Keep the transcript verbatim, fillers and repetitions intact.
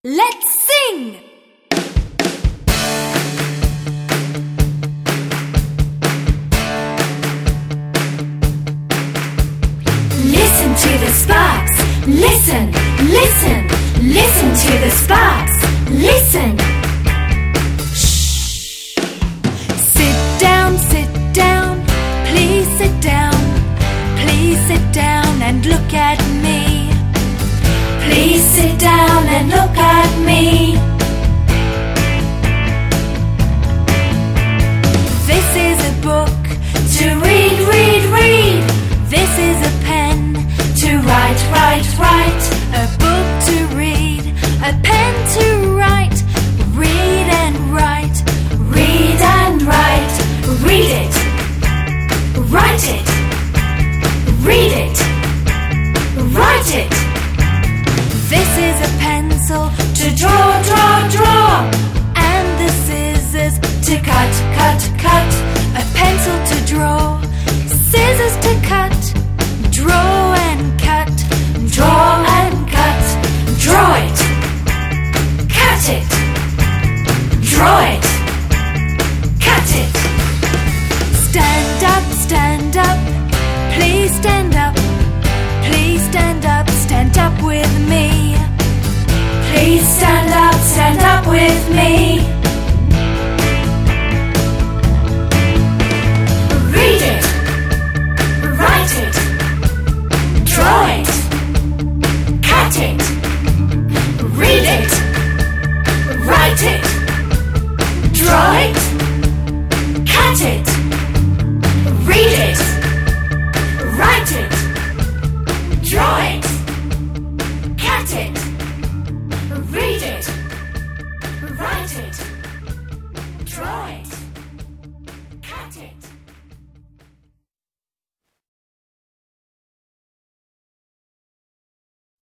Let's sing! Listen to the sparks. Listen, listen, listen to the sparks. Listen. Shh. Sit down, sit down. Please sit down. Please sit down and look at me. Please sit down and look at me. This is a book to read, read, read. This is a pen to write, write, write. A book to read, a pen to write. Read and write, read and write. Read it, write it, read it, write it. This is a pencil to draw, draw, draw. And the scissors to cut, cut, cut. A pencil to draw, scissors to cut. Draw and cut, draw and cut. Draw it, cut it. Draw it, cut it. Stand up, stand up. Please stand up. Please stand up, stand up with me. Please stand up, stand up with me. Read it, write it, draw it, cut it. Read it, write it, draw it, cut it. Read it, write it, draw it, cut it. Read it, write it, draw it.